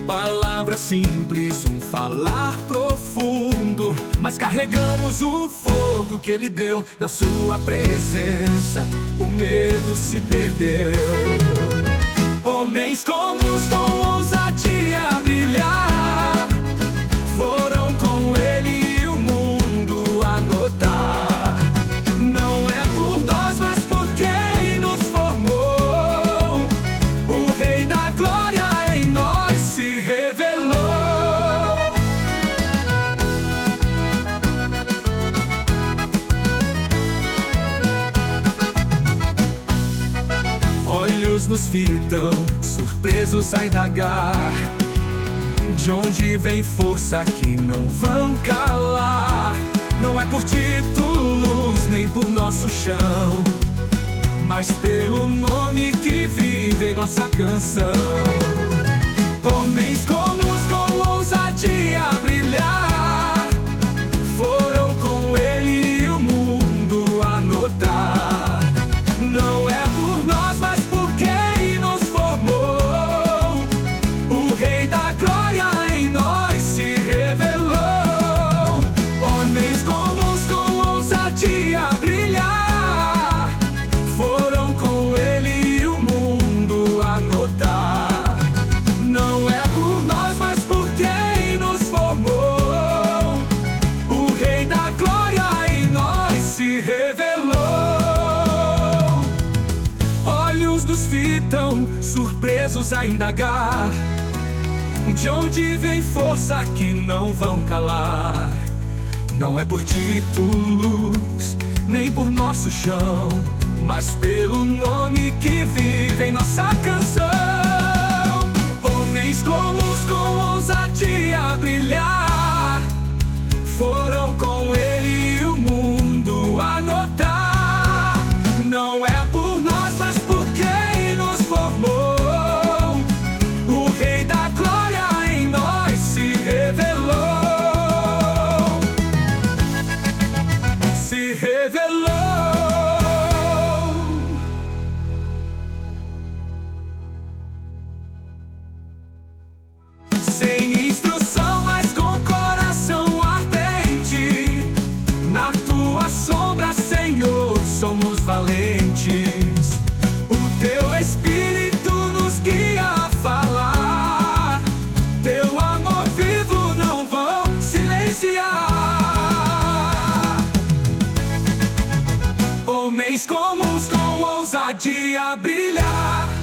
Palavras simples, um falar profundo, mas carregamos o fogo que Ele deu. Na sua presença o medo se perdeu. Homens comuns com ousadia a brilhar, foram com Ele e o mundo a notar. Não é por nós, mas por quem nos formou. O Rei da Glória em nós se revelou. Olhos nos fitam, surpresos a indagar, de onde vem força que não vão calar. Não é por títulos, nem por nosso chão, mas pelo nome que vive em nossa canção. Homens comuns com ousadia a brilhar, foram com Ele e o mundo a notar. Não é por nós, mas por quem nos formou. O Rei da Glória em nós se revelou. Homens comuns com ousadia a brilhar, foram com Ele e o mundo a notar. Não é por nós, mas por quem nos formou. O Rei da Glória em nós se revelou. Olhos nos fitam, surpresos a indagar, de onde vem força que não vão calar. Não é por títulos, nem por nosso chão, mas pelo nome que vive em nossa canção. Homens comuns com ousadia a brilhar, foram com Ele e o mundo a notar. Não é por nós, mas por quem nos formou. O Rei da Glória em nós se revelou. Se revelou. Sem instrução, mas com coração ardente, na tua sombra, Senhor, somos valentes. O teu Espírito nos guia a falar, teu amor vivo não vão silenciar. Homens comuns com ousadia a brilhar,